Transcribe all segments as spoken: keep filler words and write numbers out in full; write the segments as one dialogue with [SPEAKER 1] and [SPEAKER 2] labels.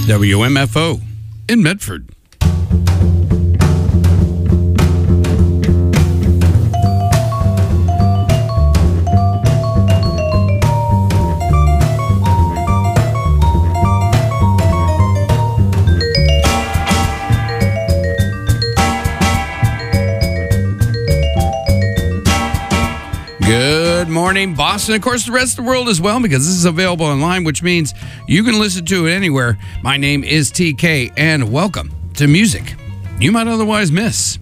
[SPEAKER 1] W M F O in Medford. Good morning, Boston. Of course, the rest of the world as well, because this is available online, which means you can listen to it anywhere. My name is T K, and welcome to music you might otherwise miss.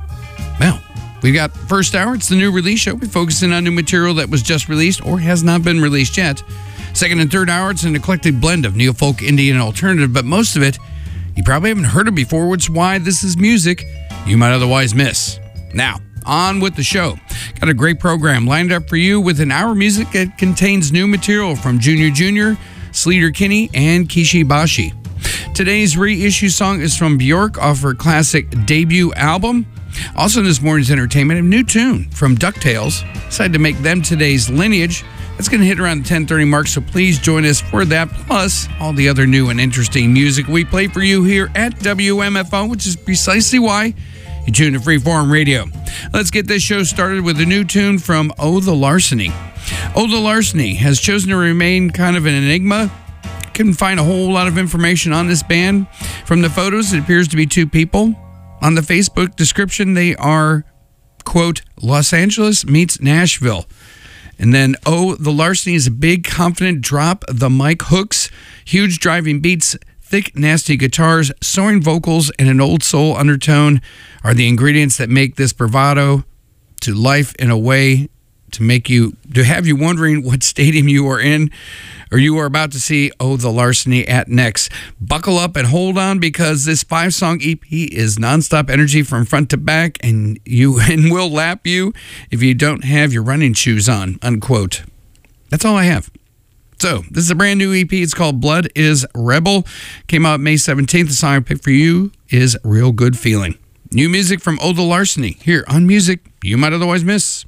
[SPEAKER 1] Well, we've got first hour. It's the new release show. We're focusing on new material that was just released or has not been released yet. Second and third hour, it's an eclectic blend of neo-folk, indie, and alternative, but most of it you probably haven't heard of before, which is why this is music you might otherwise miss. Now, on with the show. Got a great program lined up for you with an hour of music that contains new material from Junior Junior, Sleater Kinney, and Kishi Bashi. Today's reissue song is from Bjork off her classic debut album. Also in this morning's entertainment, a new tune from DuckTales. Decided to make them today's Lineage. That's going to hit around the ten thirty mark, so please join us for that, plus all the other new and interesting music we play for you here at W M F O, which is precisely why you tune to Freeform Radio. Let's get this show started with a new tune from Oh the Larceny. Oh the Larceny has chosen to remain kind of an enigma. Couldn't find a whole lot of information on this band. From the photos, it appears to be two people. On the Facebook description, they are, quote, Los Angeles meets Nashville. And then Oh the Larceny is a big, confident drop the mic hooks, huge driving beats, thick, nasty guitars, soaring vocals, and an old soul undertone are the ingredients that make this bravado to life in a way to make you, to have you wondering what stadium you are in or you are about to see Oh the Larceny at next. Buckle up and hold on, because this five-song E P is nonstop energy from front to back, and you and will lap you if you don't have your running shoes on, unquote. That's all I have. So, this is a brand new E P. It's called Blood is Rebel. Came out May seventeenth. The song I picked for you is Real Good Feeling. New music from Oh the Larceny here on Music You Might Otherwise Miss.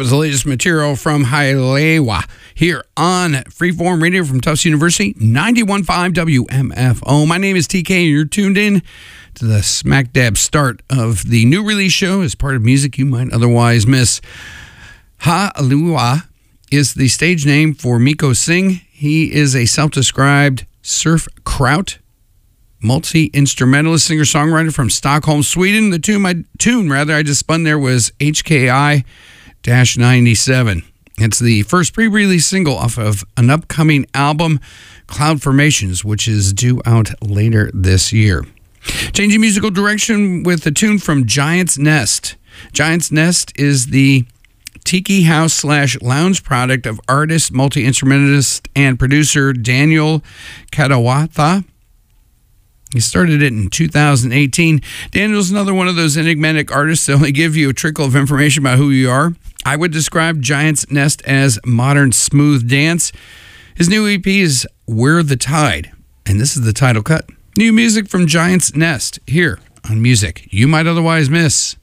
[SPEAKER 1] was the latest material from Hailewa here on Freeform Radio from Tufts University, ninety-one point five W M F O. My name is T K, and you're tuned in to the smack dab start of the new release show as part of music you might otherwise miss. Hailewa is the stage name for Mikko Singh. He is a self-described surf kraut, multi-instrumentalist, singer-songwriter from Stockholm, Sweden. The tune, I, tune rather, I just spun there was H K I ninety-seven. It's the first pre-release single off of an upcoming album, Cloud Formations, which is due out later this year. Changing musical direction with a tune from Giant's Nest. Giant's Nest is the tiki house slash lounge product of artist, multi-instrumentalist, and producer Daniel Kadawatha. He started it in two thousand eighteen. Daniel's another one of those enigmatic artists that only give you a trickle of information about who you are. I would describe Giant's Nest as modern smooth dance. His new E P is We're the Tide, and this is the title cut. New music from Giant's Nest here on Music You Might Otherwise Miss.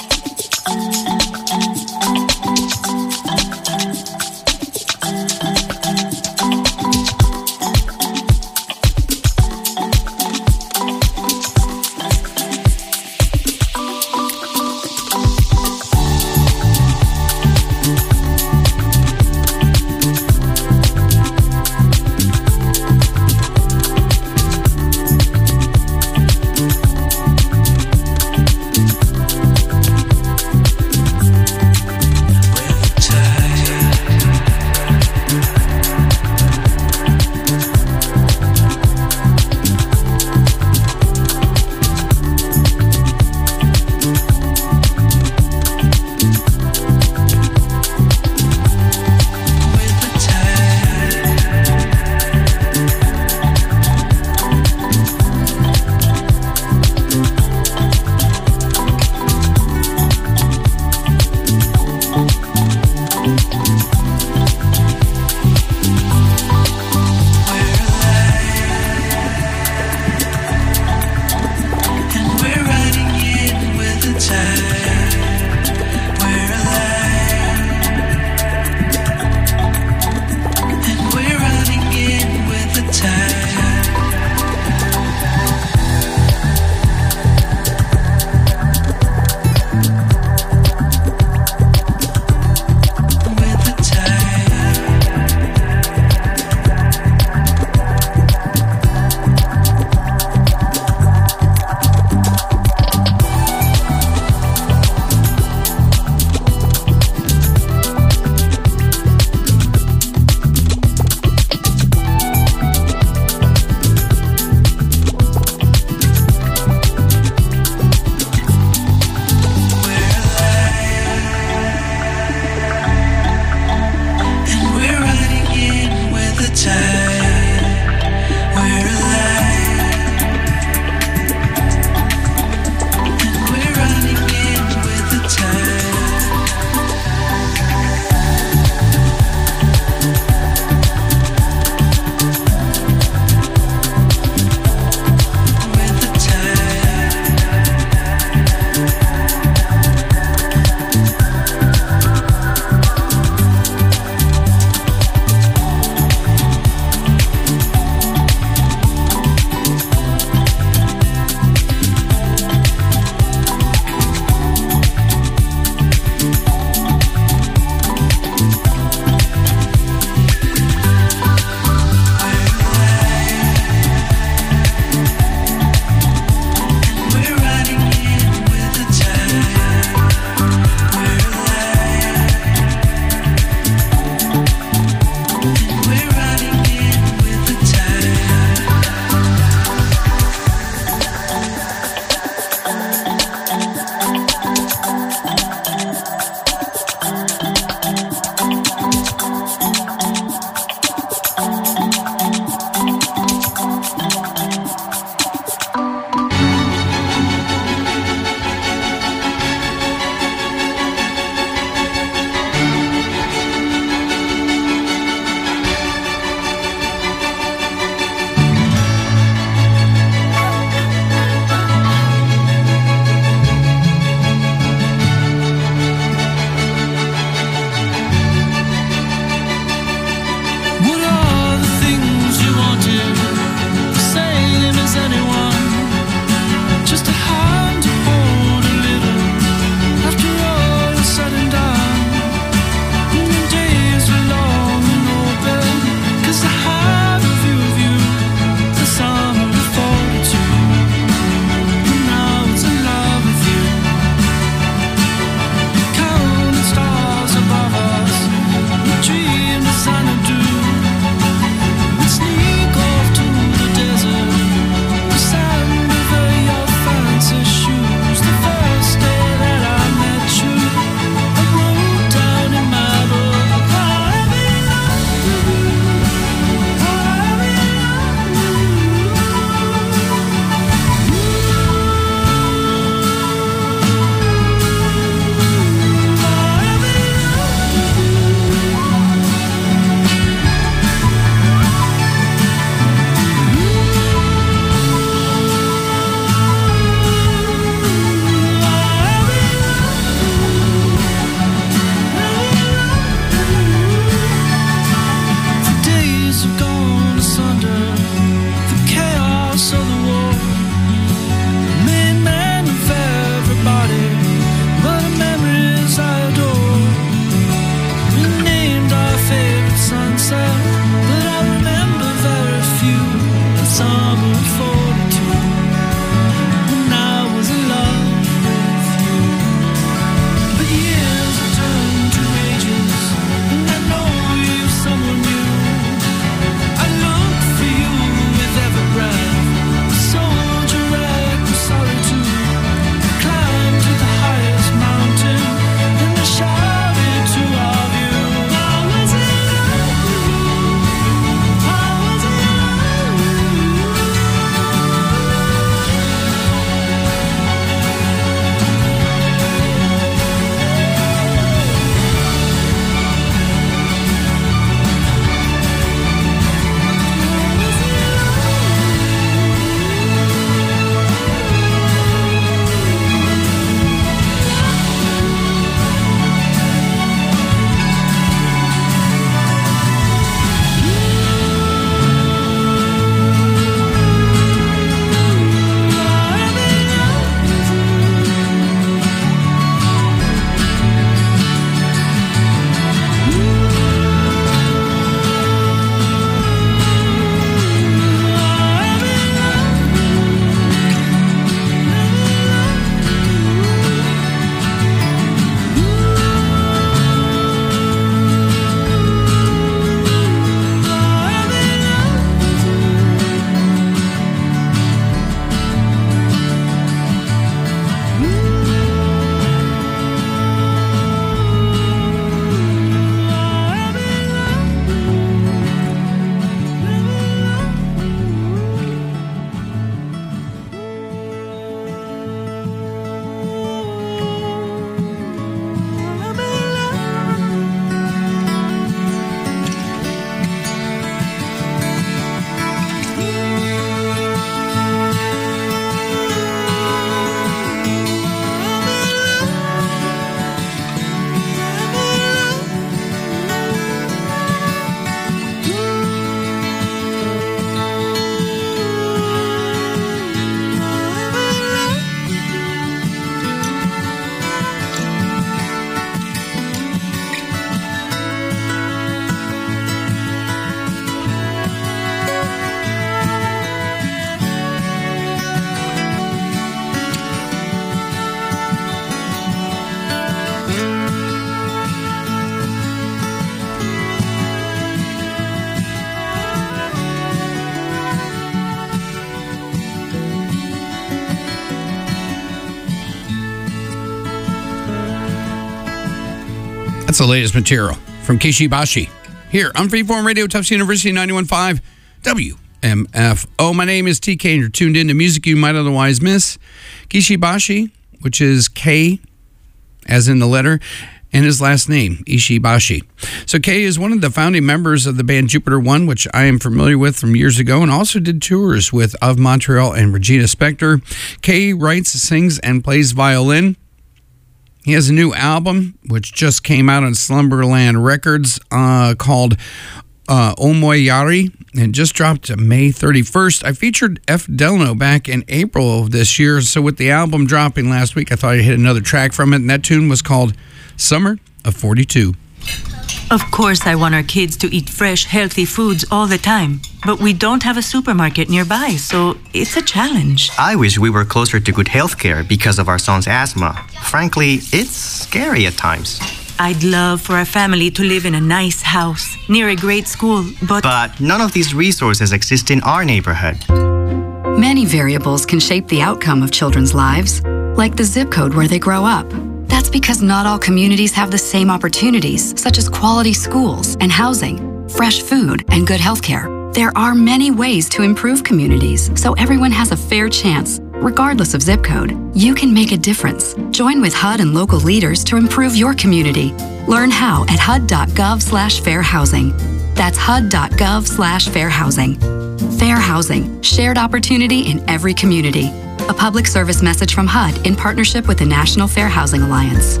[SPEAKER 1] That's the latest material from Kishibashi here on Freeform Radio, Tufts University, ninety-one point five W M F O. My name is T K, and you're tuned in to music you might otherwise miss. Kishibashi, which is K as in the letter, and his last name, Ishibashi. So Kay is one of the founding members of the band Jupiter One, which I am familiar with from years ago, and also did tours with Of Montreal and Regina Spektor. Kay writes, sings, and plays violin. He has a new album, which just came out on Slumberland Records, uh, called uh, Omoyari, and just dropped May thirty-first. I featured F. Delano back in April of this year, so with the album dropping last week, I thought I'd hit another track from it, and that tune was called Summer of forty-two.
[SPEAKER 2] Of course, I want our kids to eat fresh, healthy foods all the time. But we don't have a supermarket nearby, so it's a challenge.
[SPEAKER 3] I wish we were closer to good health care because of our son's asthma. Frankly, it's scary at times.
[SPEAKER 2] I'd love for our family to live in a nice house, near a great school, but...
[SPEAKER 3] But none of these resources exist in our neighborhood.
[SPEAKER 4] Many variables can shape the outcome of children's lives, like the zip code where they grow up. That's because not all communities have the same opportunities, such as quality schools and housing, fresh food, and good healthcare. There are many ways to improve communities, so everyone has a fair chance, regardless of zip code. You can make a difference. Join with H U D and local leaders to improve your community. Learn how at H U D dot gov slash fair housing. That's H U D dot gov slash fair housing. Fair housing, shared opportunity in every community. A public service message from H U D in partnership with the National Fair Housing Alliance.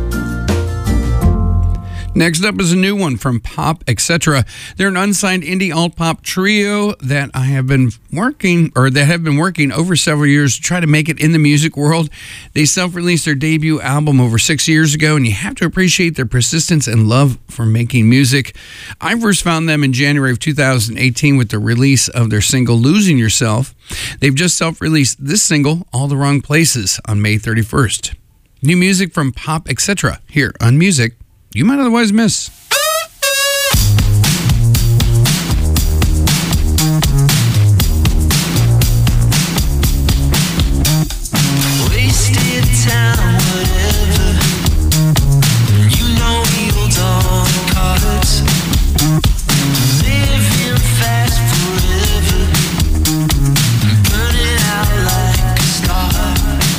[SPEAKER 1] Next up is a new one from Pop, et cetera. They're an unsigned indie alt-pop trio that I have been working, or that have been working over several years to try to make it in the music world. They self-released their debut album over six years ago, and you have to appreciate their persistence and love for making music. I first found them in January of two thousand eighteen with the release of their single, Losing Yourself. They've just self-released this single, All the Wrong Places, on May thirty-first. New music from Pop, et cetera, here on Music You Might Otherwise Miss.
[SPEAKER 5] Wasted time, whatever. You know we hold on to cards. Living fast forever. Burning out like a star.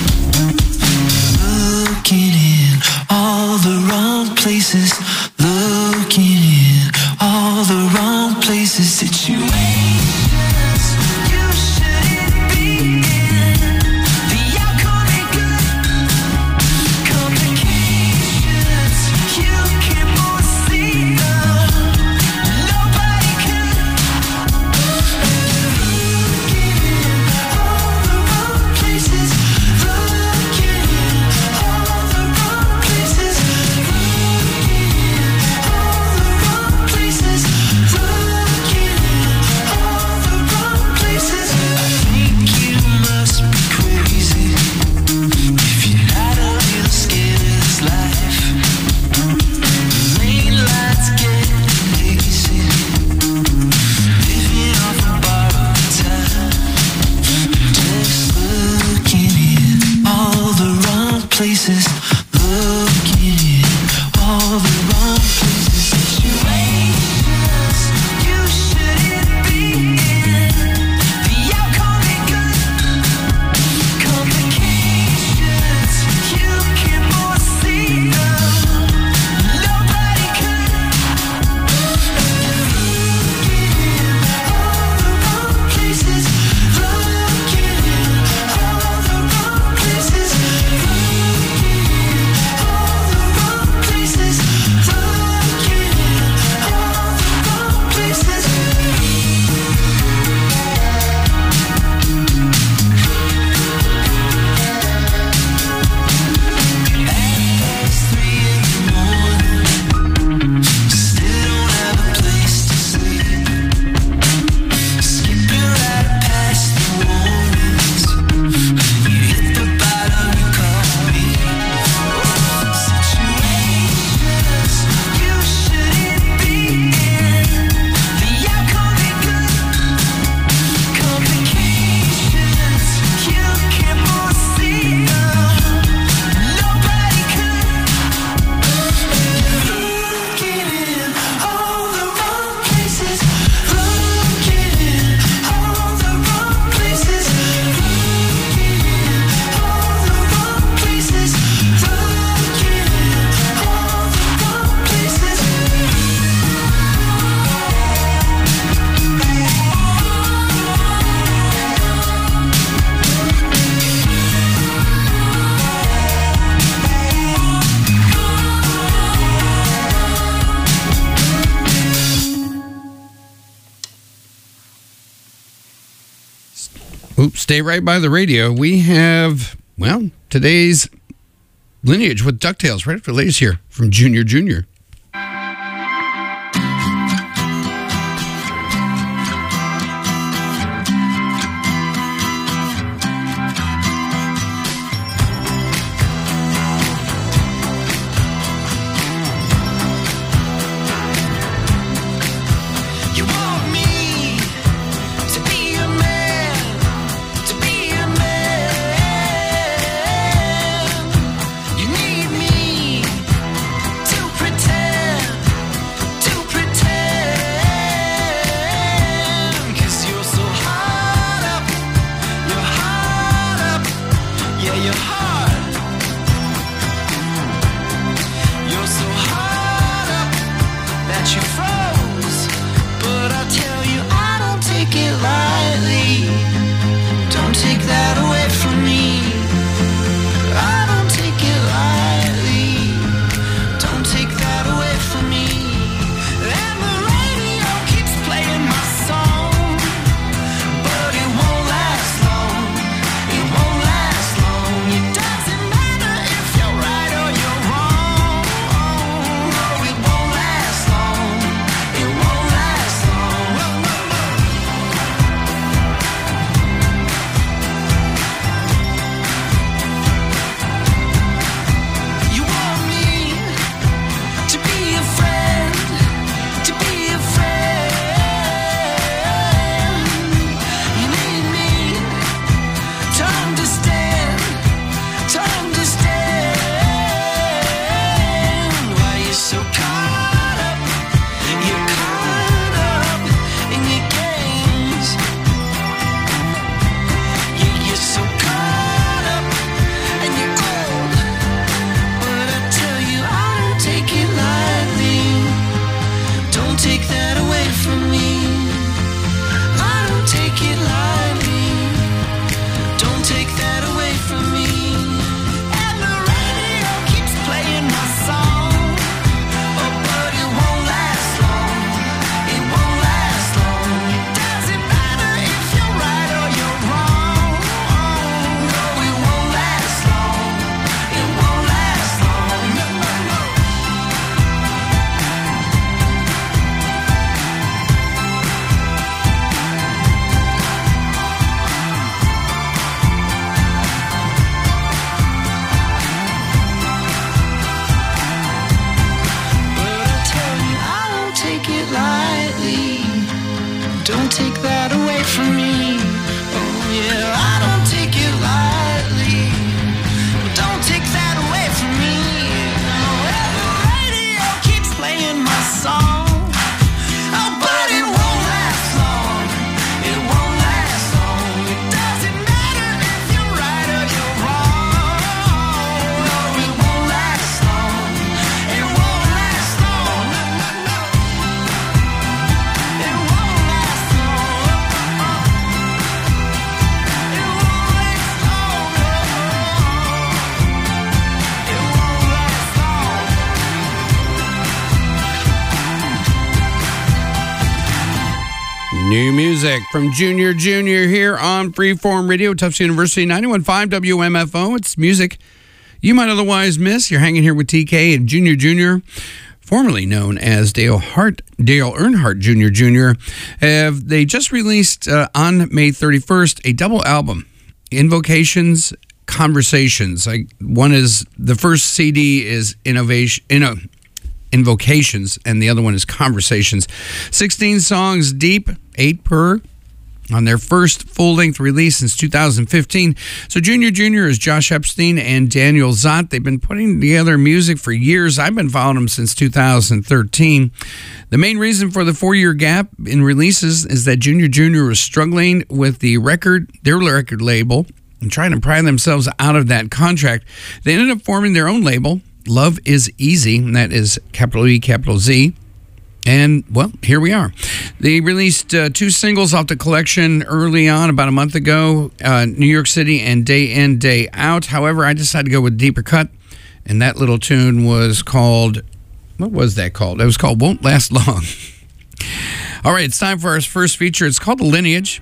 [SPEAKER 5] Looking in all the wrong places, looking in all the wrong places. Situations you shouldn't be in. The outcome ain't good. Complications you can more see them. Nobody can. Looking in all the wrong places, looking in all the wrong places. Looking in all the wrong places, looking in all
[SPEAKER 1] Oops, stay right by the radio. We have, well, today's Lineage with DuckTales right after the latest here from Junior Junior.
[SPEAKER 5] You want me to be a man, to be a man. You need me to pretend, to pretend. 'Cause you're so hard up, you're hard up, yeah, you're hard. You're so hard up that you froze. But I tell you, I don't take it lightly. Don't take that away from me. I don't take it lightly. Don't take that away from me. And the radio keeps playing my song, but it won't last long. It won't last long. It doesn't matter if you're right or you're wrong. No, it won't last long. It won't last long. You want me to be a friend, to be a friend. You need me to understand, to understand why you're so caught up. You're caught up in your games. Yeah, you're so caught up and you're cold. But I tell you, I don't take it lightly. Don't take that away from me. I don't take it lightly. Don't take that away from me. And the radio keeps playing my song. Oh, but it won't last long. It won't last long. It doesn't matter if you're right or you're wrong. No, it won't last long. It won't last long. No, no, no. But I tell you, I don't take it lightly. Don't take that away from me. Oh yeah, I don't take it lightly. Don't take that away from me. No, and the radio keeps playing my song. Oh, but it won't last long. It won't last long. It doesn't matter if you're right or you're wrong. No, it won't last long. It won't last long. No, no, no. It won't last long. It won't last long. It won't last long.
[SPEAKER 1] New music from Junior Junior here on Freeform Radio, Tufts University, ninety-one point five W M F O. It's music you might otherwise miss. You're hanging here with T K and Junior Junior, formerly known as Dale Hart, Dale Earnhardt Junior Junior Have they just released uh, on May thirty-first a double album, Invocations, Conversations. I, one is the first C D is Innovation, Inno, Invocations, and the other one is Conversations. sixteen songs deep, eight per, on their first full-length release since two thousand fifteen. So Junior Junior is Josh Epstein and Daniel Zott. They've been putting together music for years. I've been following them since two thousand thirteen. The main reason for the four-year gap in releases is that Junior Junior was struggling with the record, their record label, and trying to pry themselves out of that contract. They ended up forming their own label, Love Is Easy, and that is capital E, capital Z. And, well, here we are. They released uh, two singles off the collection early on, about a month ago, uh, New York City and Day In, Day Out. However, I decided to go with Deeper Cut, and that little tune was called, what was that called? It was called Won't Last Long. All right, it's time for our first feature. It's called The Lineage.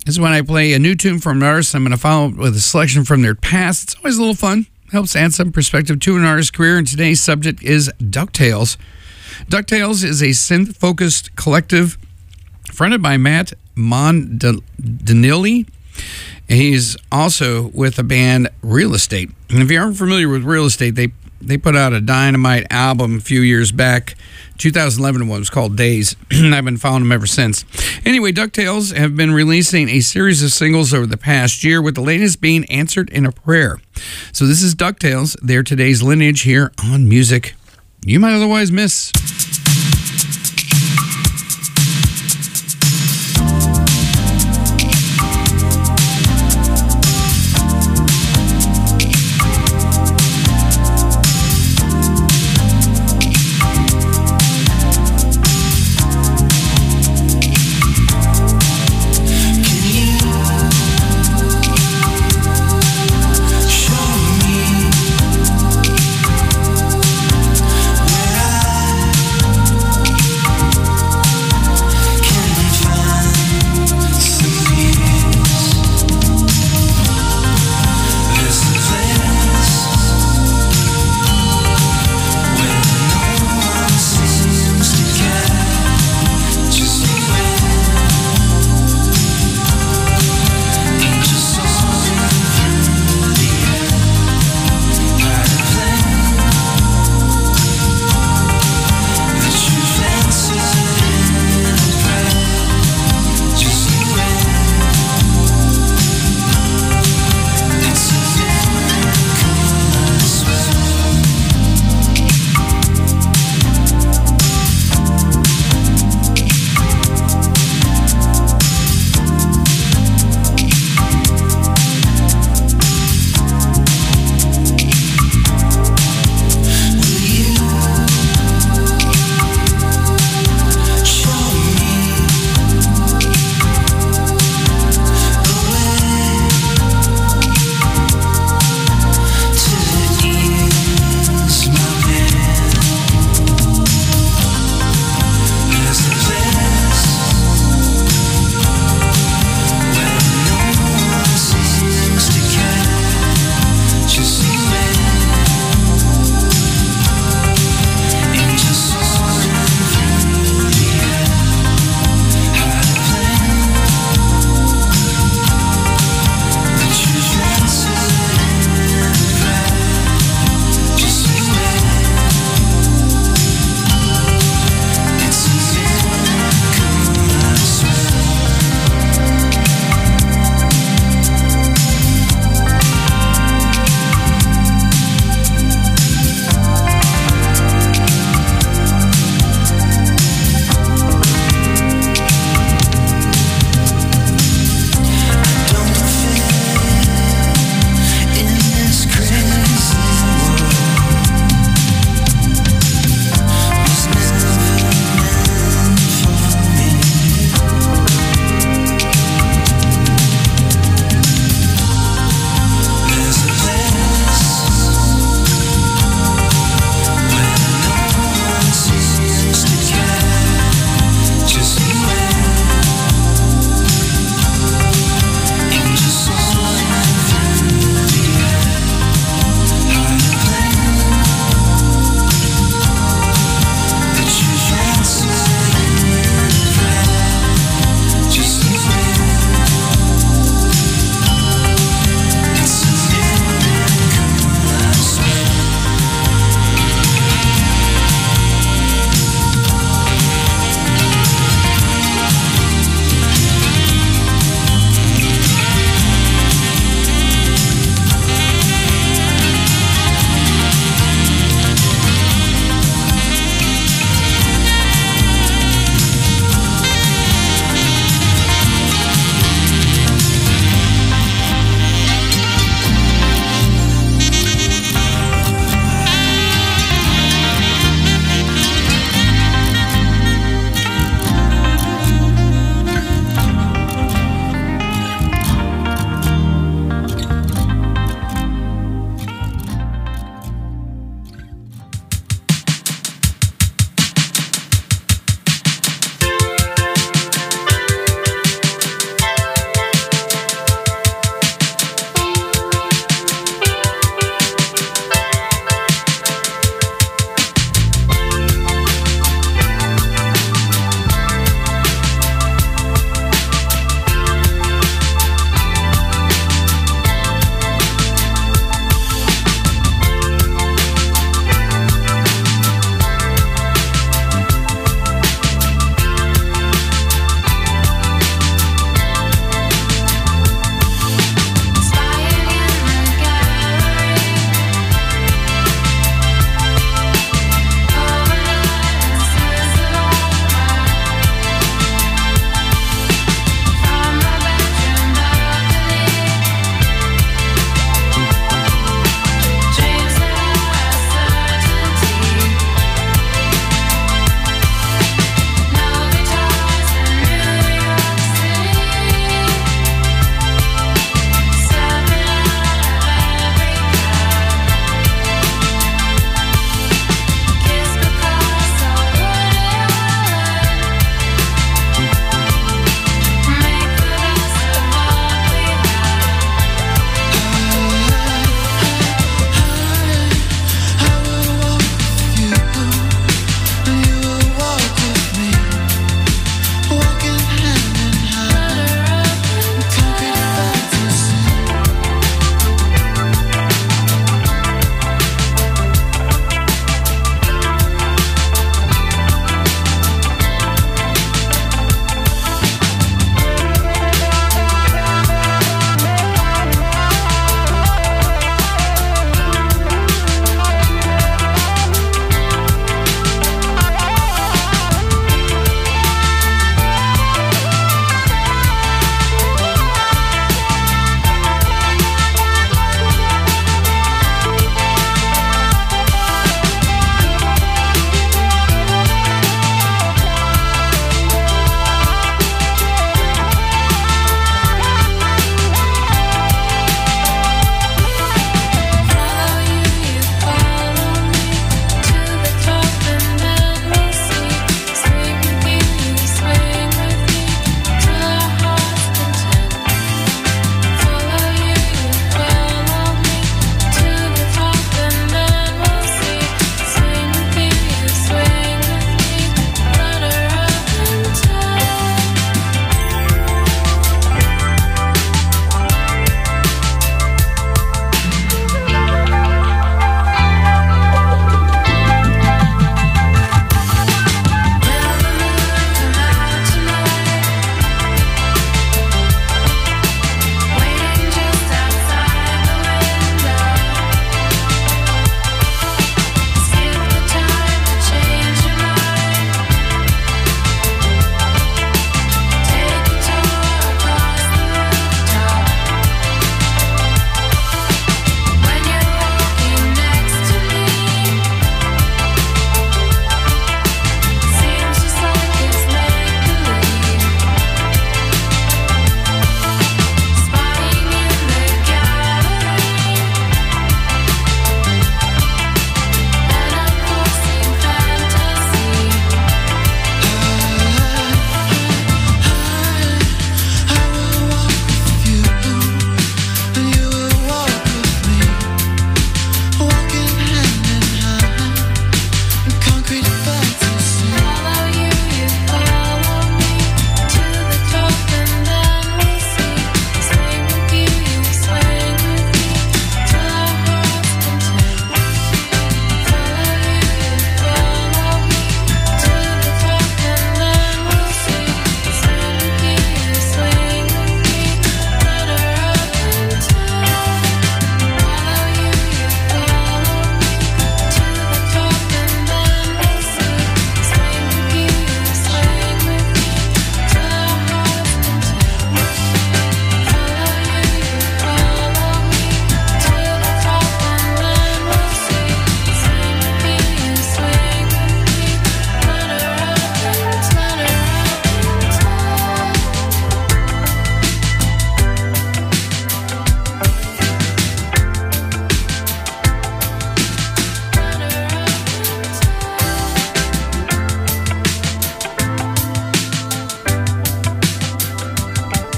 [SPEAKER 1] This is when I play a new tune from an artist. I'm going to follow up with a selection from their past. It's always a little fun. Helps add some perspective to an artist's career. And today's subject is DuckTales. DuckTales is a synth-focused collective fronted by Matt Mondinelli. He's also with the band Real Estate. And if you aren't familiar with Real Estate, they they put out a dynamite album a few years back. two thousand eleven one was called Days. I've been following them ever since. Anyway, DuckTales have been releasing a series of singles over the past year, with the latest being Answered in a Prayer. So this is DuckTales. They're today's lineage here on Music You Might Otherwise Miss.
[SPEAKER 5] Show me where I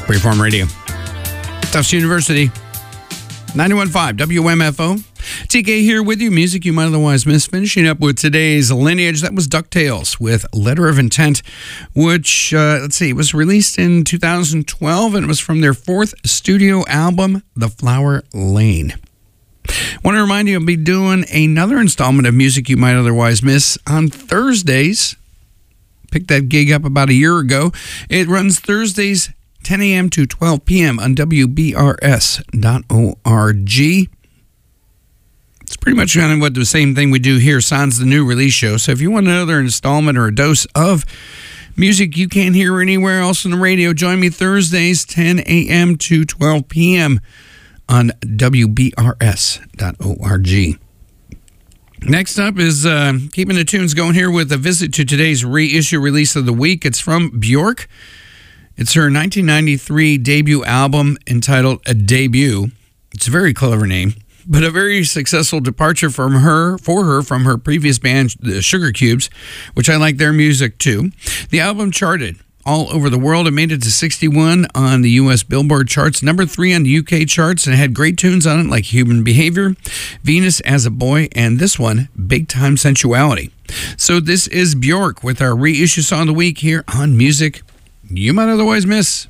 [SPEAKER 1] Freeform Radio. Tufts University. ninety-one point five W M F O. T K here with you. Music you might otherwise miss. Finishing up with today's Lineage. That was DuckTales with Letter of Intent, which, uh, let's see, was released in two thousand twelve, and it was from their fourth studio album, The Flower Lane. I want to remind you, I'll be doing another installment of Music You Might Otherwise Miss on Thursdays. Picked that gig up about a year ago. It runs Thursdays, ten a.m. to twelve p.m. on W B R S dot org. It's pretty much kind of what the same thing we do here, Sans the New Release Show. So if you want another installment or a dose of music you can't hear anywhere else on the radio, join me Thursdays, ten a.m. to twelve p.m. on W B R S dot org. Next up is uh, keeping the tunes going here with a visit to today's reissue release of the week. It's from Bjork. It's her nineteen ninety-three debut album entitled A Debut. It's a very clever name, but a very successful departure from her, for her from her previous band, the Sugar Cubes, which I like their music too. The album charted all over the world. It made it to sixty-one on the U S Billboard charts, number three on the U K charts, and it had great tunes on it like Human Behavior, Venus as a Boy, and this one, Big Time Sensuality. So this is Bjork with our reissue song of the week here on Music You Might Otherwise Miss.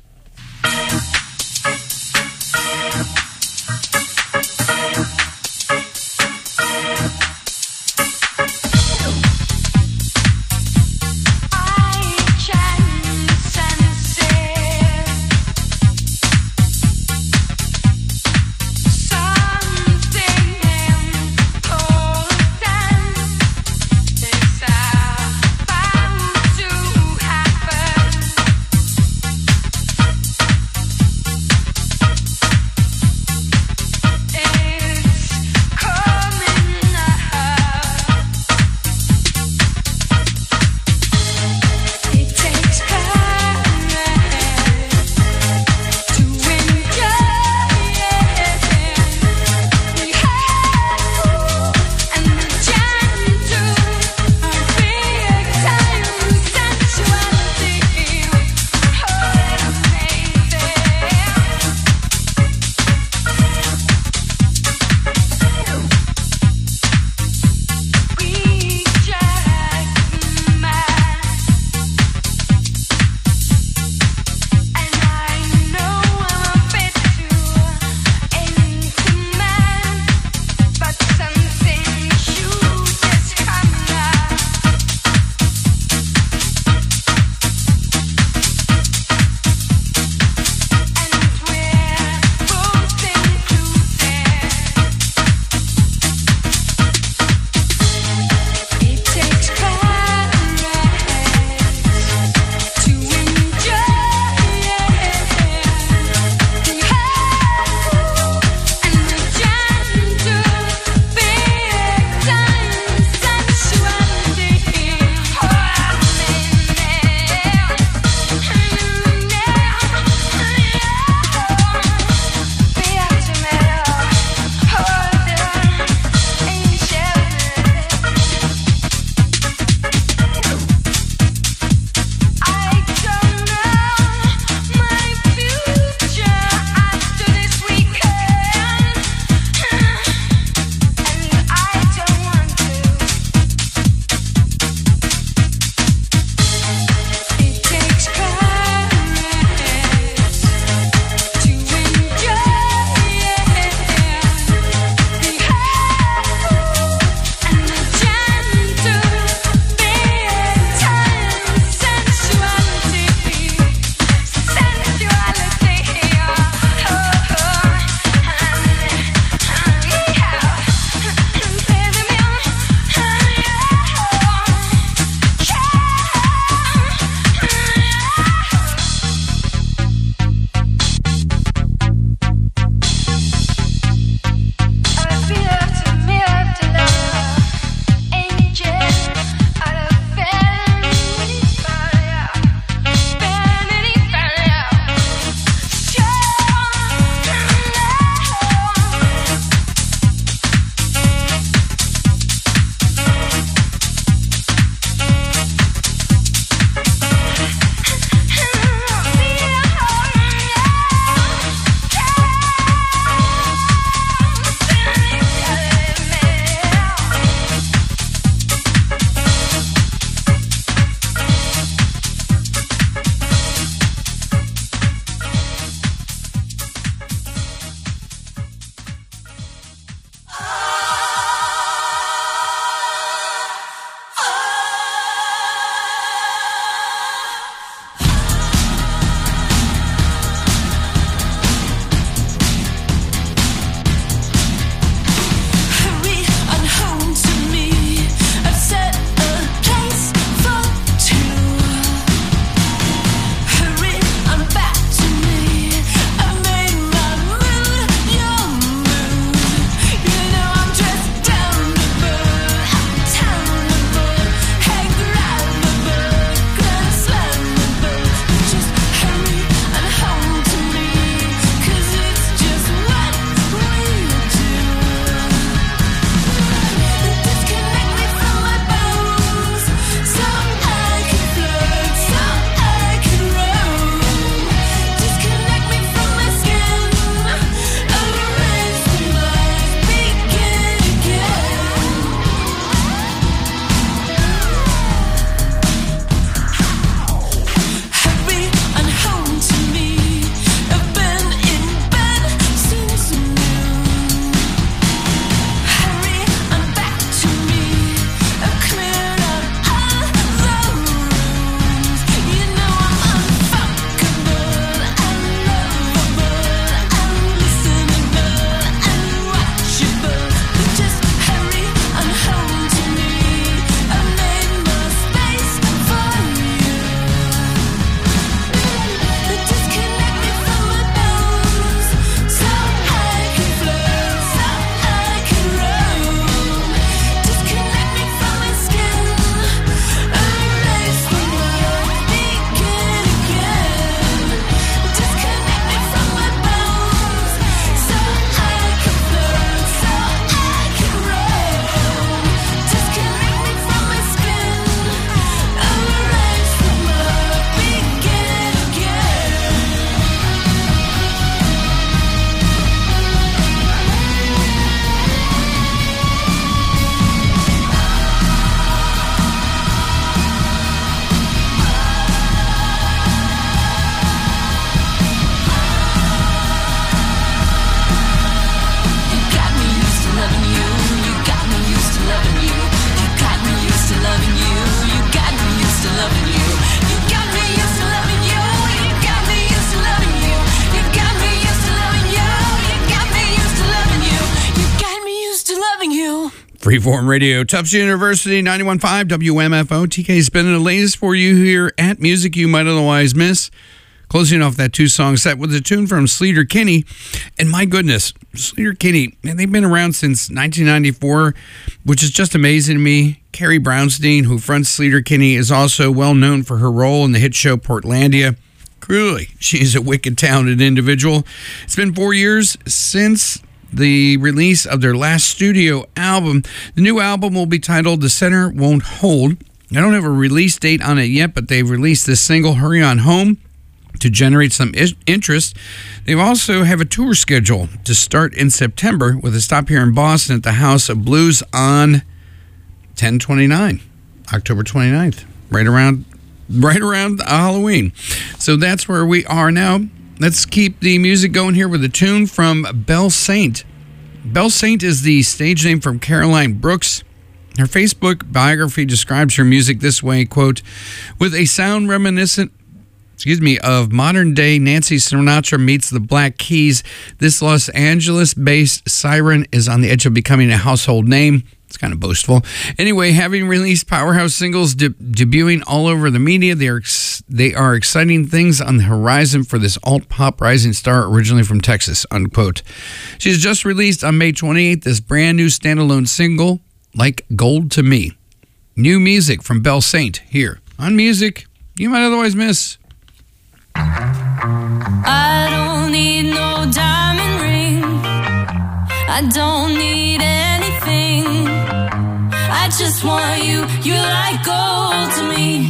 [SPEAKER 6] Bound to happen.
[SPEAKER 1] Freeform Radio, Tufts University, ninety-one point five W M F O. T K spinning the latest for you here at Music You Might Otherwise Miss. Closing off that two-song set with a tune from Sleater Kinney. And my goodness, Sleater Kinney, man, they've been around since nineteen ninety-four, which is just amazing to me. Carrie Brownstein, who fronts Sleater Kinney, is also well known for her role in the hit show Portlandia. Clearly, she's a wicked talented individual. It's been four years since the release of their last studio album. The new album will be titled The Center Won't Hold. I don't have a release date on it yet, but they've released this single, Hurry On Home, to generate some interest. They also have a tour schedule to start in September with a stop here in Boston at the House of Blues on ten twenty-nine, October twenty-ninth, right around right around Halloween. So that's where we are now. Let's keep the music going here with a tune from Belle Saint. Belle Saint is the stage name from Caroline Brooks. Her Facebook biography describes her music this way, quote, with a sound reminiscent excuse me, of modern-day Nancy Sinatra meets the Black Keys, this Los Angeles-based siren is on the edge of becoming a household name. It's kind of boastful. Anyway, having released powerhouse singles de- debuting all over the media, they are, ex- they are exciting things on the horizon for this alt-pop rising star originally from Texas, unquote. She's just released on May twenty-eighth this brand new standalone single, Like Gold to Me. New music from Belle Saint here on Music You Might Otherwise Miss.
[SPEAKER 6] I don't need no diamond ring. I don't need anything. I just want you. You like gold to me.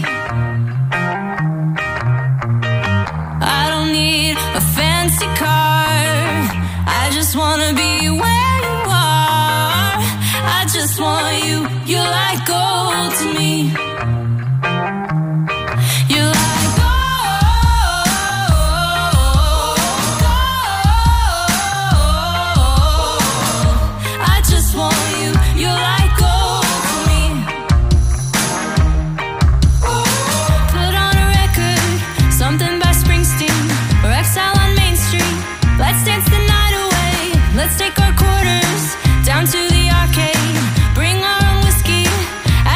[SPEAKER 6] I don't need a fancy car. I just wanna be where you are. I just want you. You like gold to me. You like
[SPEAKER 7] Let's take our quarters down to the arcade. Bring our own whiskey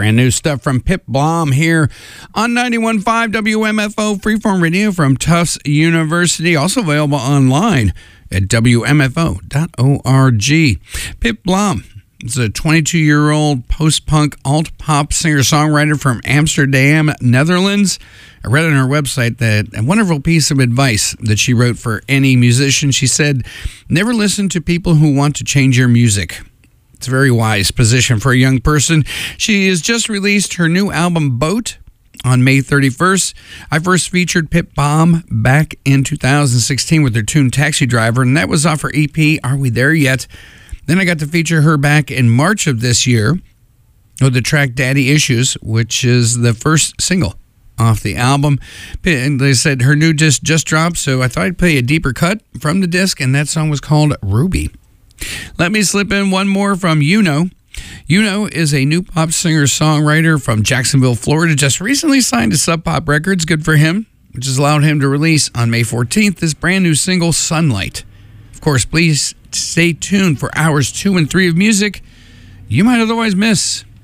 [SPEAKER 1] Brand new stuff from Pip Blom here on ninety-one point five W M F O Freeform Radio from Tufts University. Also available online at W M F O dot org. Pip Blom is a twenty-two-year-old post-punk alt-pop singer-songwriter from Amsterdam, Netherlands. I read on her website that a wonderful piece of advice that she wrote for any musician. She said, never listen to people who want to change your music. It's a very wise position for a young person. She has just released her new album, Boat, on May thirty-first. I first featured Pip Blom back in two thousand sixteen with her tune Taxi Driver, and that was off her E P, Are We There Yet? Then I got to feature her back in March of this year with the track Daddy Issues, which is the first single off the album. And they said her new disc just dropped, so I thought I'd play a deeper cut from the disc, and that song was called Ruby. Let me slip in one more from Yuno. Yuno is a new pop singer-songwriter from Jacksonville, Florida. Just recently signed to Sub Pop Records. Good for him, which has allowed him to release on May fourteenth this brand new single, Sunlight. Of course, please stay tuned for hours two and three of music you might otherwise miss.